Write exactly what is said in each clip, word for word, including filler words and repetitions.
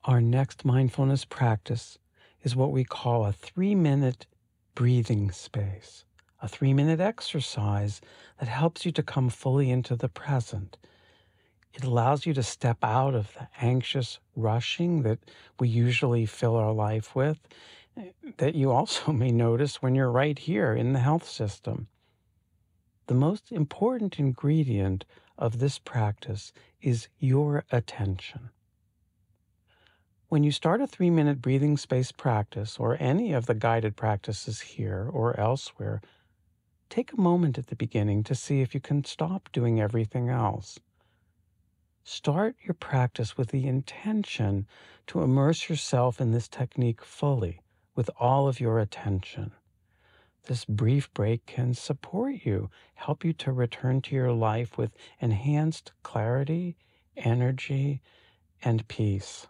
Our next mindfulness practice is what we call a three minute breathing space, a three minute exercise that helps you to come fully into the present. It allows you to step out of the anxious rushing that we usually fill our life with, eh, that you also may notice when you're right here in the health system. The most important ingredient of this practice is your attention. When you start a three minute breathing space practice, or any of the guided practices here or elsewhere, take a moment at the beginning to see if you can stop doing everything else. Start your practice with the intention to immerse yourself in this technique fully, with all of your attention. This brief break can support you, help you to return to your life with enhanced clarity, energy, and peace.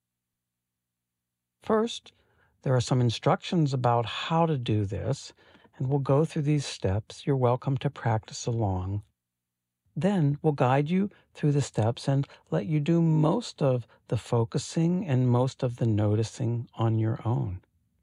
First, there are some instructions about how to do this, and we'll go through these steps. You're welcome to practice along. Then we'll guide you through the steps and let you do most of the focusing and most of the noticing on your own.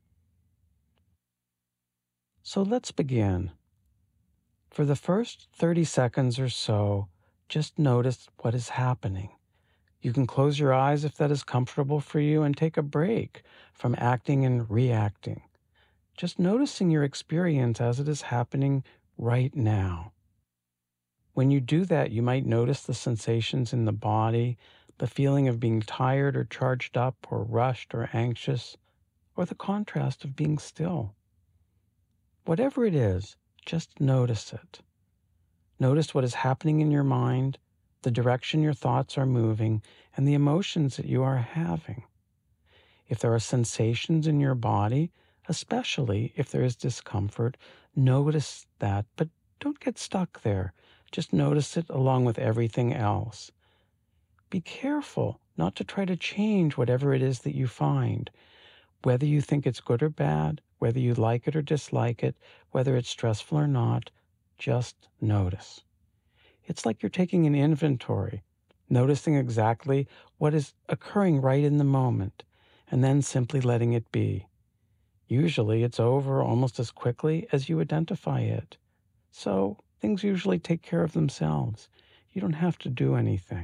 So let's begin. For the first thirty seconds or so, just notice what is happening. You can close your eyes if that is comfortable for you and take a break from acting and reacting. Just noticing your experience as it is happening right now. When you do that, you might notice the sensations in the body, the feeling of being tired or charged up or rushed or anxious, or the contrast of being still. Whatever it is, just notice it. Notice what is happening in your mind, the direction your thoughts are moving, and the emotions that you are having. If there are sensations in your body, especially if there is discomfort, notice that, but don't get stuck there. Just notice it along with everything else. Be careful not to try to change whatever it is that you find, whether you think it's good or bad, whether you like it or dislike it, whether it's stressful or not. Just notice. It's like you're taking an inventory, noticing exactly what is occurring right in the moment, and then simply letting it be. Usually it's over almost as quickly as you identify it. So things usually take care of themselves. You don't have to do anything.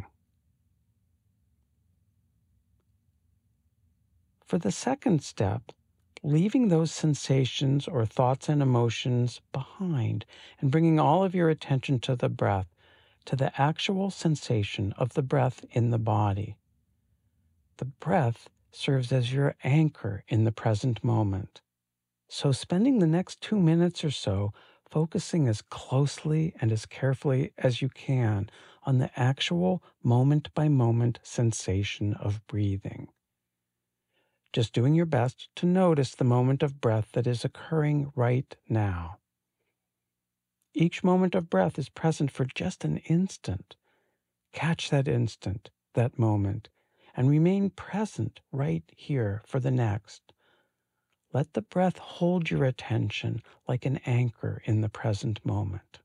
For the second step, leaving those sensations or thoughts and emotions behind and bringing all of your attention to the breath, to the actual sensation of the breath in the body. The breath serves as your anchor in the present moment. So spending the next two minutes or so focusing as closely and as carefully as you can on the actual moment-by-moment sensation of breathing. Just doing your best to notice the moment of breath that is occurring right now. Each moment of breath is present for just an instant. Catch that instant, that moment, and remain present right here for the next. Let the breath hold your attention like an anchor in the present moment.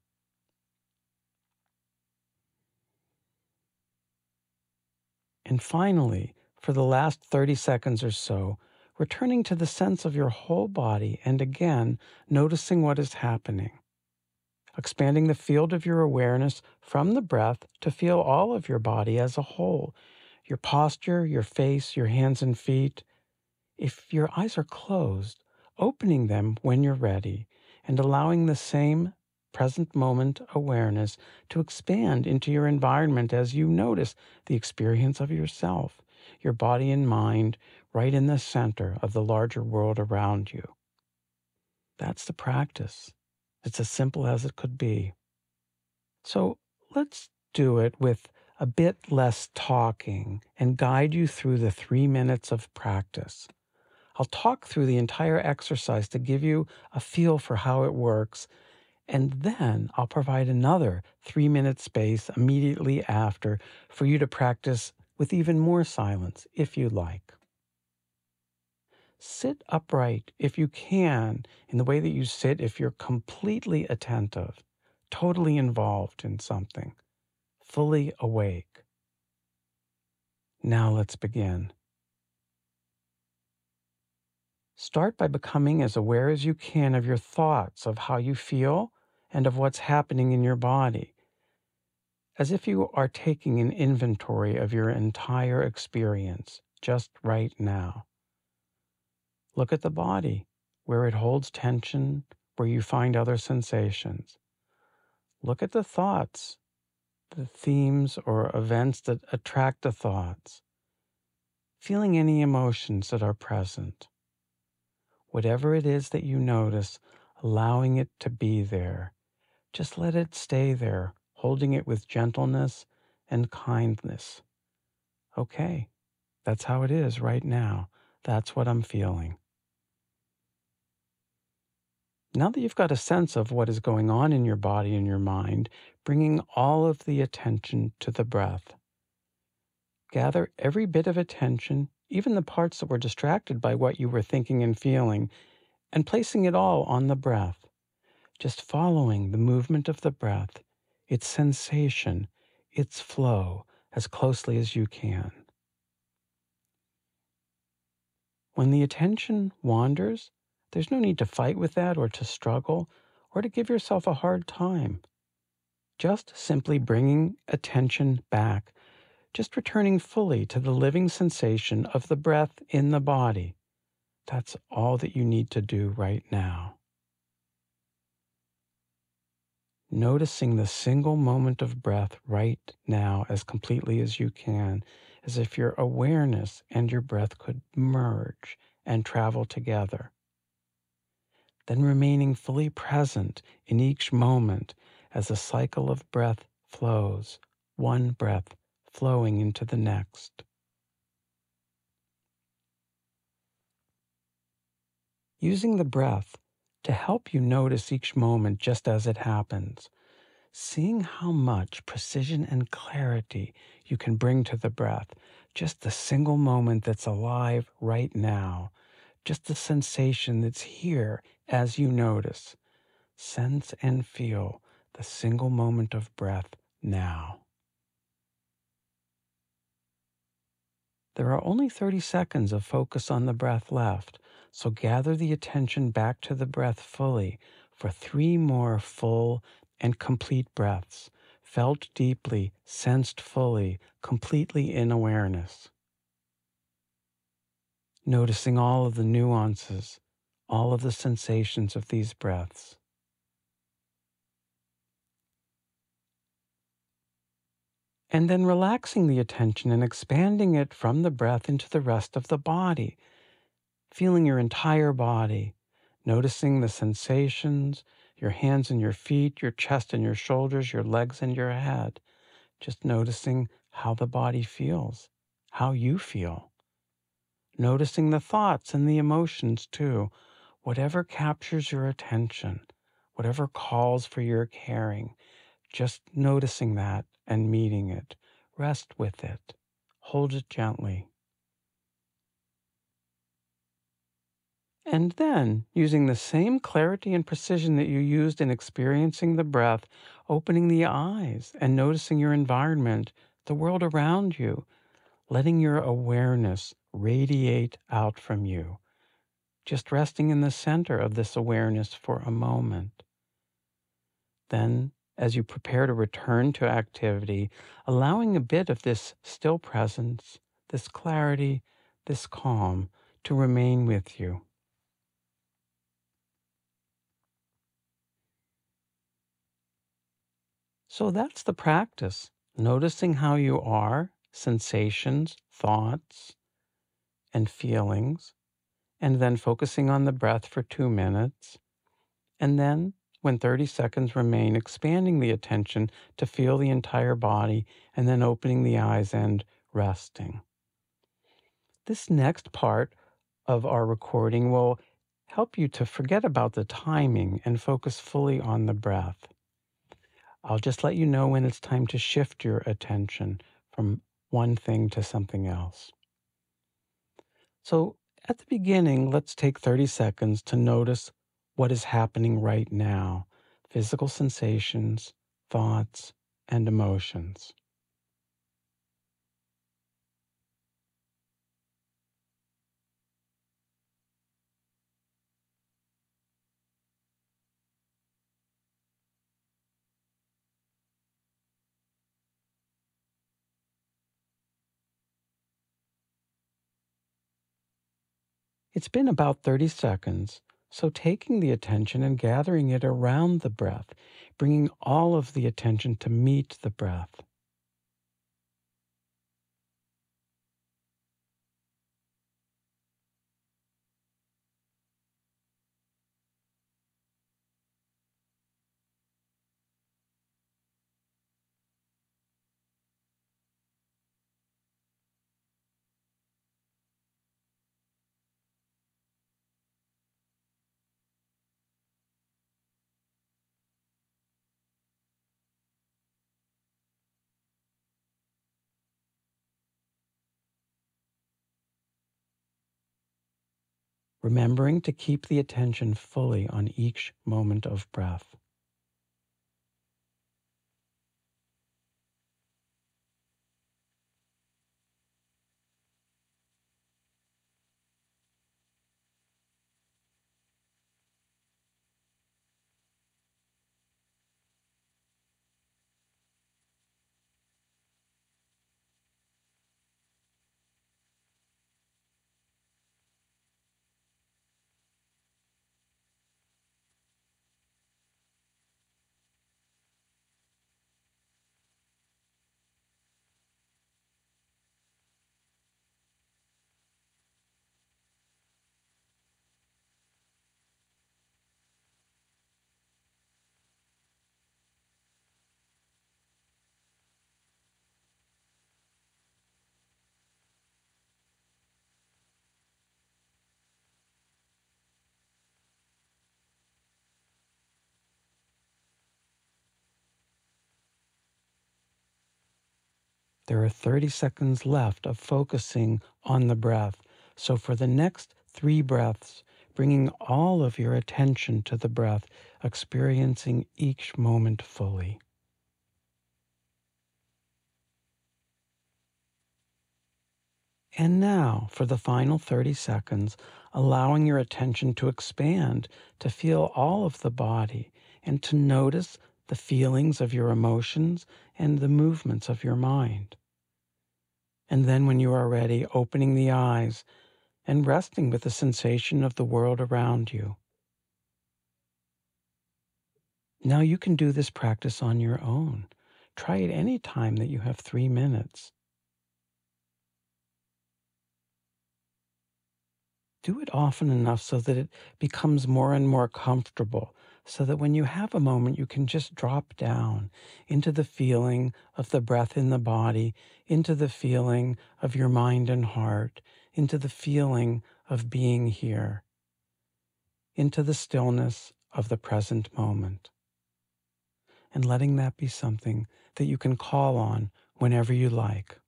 And finally, for the last thirty seconds or so, returning to the sense of your whole body and again noticing what is happening. Expanding the field of your awareness from the breath to feel all of your body as a whole, your posture, your face, your hands and feet. If your eyes are closed, opening them when you're ready and allowing the same present moment awareness to expand into your environment as you notice the experience of yourself, your body and mind, right in the center of the larger world around you. That's the practice. It's as simple as it could be. So let's do it with a bit less talking and guide you through the three minutes of practice. I'll talk through the entire exercise to give you a feel for how it works, and then I'll provide another three-minute space immediately after for you to practice with even more silence if you like. Sit upright if you can in the way that you sit if you're completely attentive, totally involved in something, fully awake. Now let's begin. Start by becoming as aware as you can of your thoughts, of how you feel, and of what's happening in your body, as if you are taking an inventory of your entire experience just right now. Look at the body, where it holds tension, where you find other sensations. Look at the thoughts, the themes or events that attract the thoughts. Feeling any emotions that are present. Whatever it is that you notice, allowing it to be there. Just let it stay there, holding it with gentleness and kindness. Okay, that's how it is right now. That's what I'm feeling. Now that you've got a sense of what is going on in your body and your mind, bringing all of the attention to the breath. Gather every bit of attention, even the parts that were distracted by what you were thinking and feeling, and placing it all on the breath. Just following the movement of the breath, its sensation, its flow, as closely as you can. When the attention wanders, there's no need to fight with that or to struggle or to give yourself a hard time. Just simply bringing attention back, just returning fully to the living sensation of the breath in the body. That's all that you need to do right now. Noticing the single moment of breath right now as completely as you can, as if your awareness and your breath could merge and travel together. Then remaining fully present in each moment as a cycle of breath flows, one breath flowing into the next. Using the breath to help you notice each moment just as it happens. Seeing how much precision and clarity you can bring to the breath, just the single moment that's alive right now, just the sensation that's here as you notice. Sense and feel the single moment of breath now. There are only thirty seconds of focus on the breath left, so gather the attention back to the breath fully for three more full and complete breaths, felt deeply, sensed fully, completely in awareness. Noticing all of the nuances, all of the sensations of these breaths. And then relaxing the attention and expanding it from the breath into the rest of the body, feeling your entire body, noticing the sensations, your hands and your feet, your chest and your shoulders, your legs and your head. Just noticing how the body feels, how you feel. Noticing the thoughts and the emotions too. Whatever captures your attention, whatever calls for your caring, just noticing that and meeting it. Rest with it. Hold it gently. And then, using the same clarity and precision that you used in experiencing the breath, opening the eyes and noticing your environment, the world around you, letting your awareness radiate out from you. Just resting in the center of this awareness for a moment. Then, as you prepare to return to activity, allowing a bit of this still presence, this clarity, this calm to remain with you. So that's the practice, noticing how you are, sensations, thoughts, and feelings, and then focusing on the breath for two minutes. And then, when thirty seconds remain, expanding the attention to feel the entire body, and then opening the eyes and resting. This next part of our recording will help you to forget about the timing and focus fully on the breath. I'll just let you know when it's time to shift your attention from one thing to something else. So at the beginning, let's take thirty seconds to notice what is happening right now, physical sensations, thoughts, and emotions. It's been about thirty seconds, so taking the attention and gathering it around the breath, bringing all of the attention to meet the breath. Remembering to keep the attention fully on each moment of breath. There are thirty seconds left of focusing on the breath. So for the next three breaths, bringing all of your attention to the breath, experiencing each moment fully. And now, for the final thirty seconds, allowing your attention to expand, to feel all of the body, and to notice the feelings of your emotions and the movements of your mind. And then when you are ready, opening the eyes and resting with the sensation of the world around you. Now you can do this practice on your own. Try it any time that you have three minutes. Do it often enough so that it becomes more and more comfortable, so that when you have a moment, you can just drop down into the feeling of the breath in the body, into the feeling of your mind and heart, into the feeling of being here, into the stillness of the present moment. And letting that be something that you can call on whenever you like.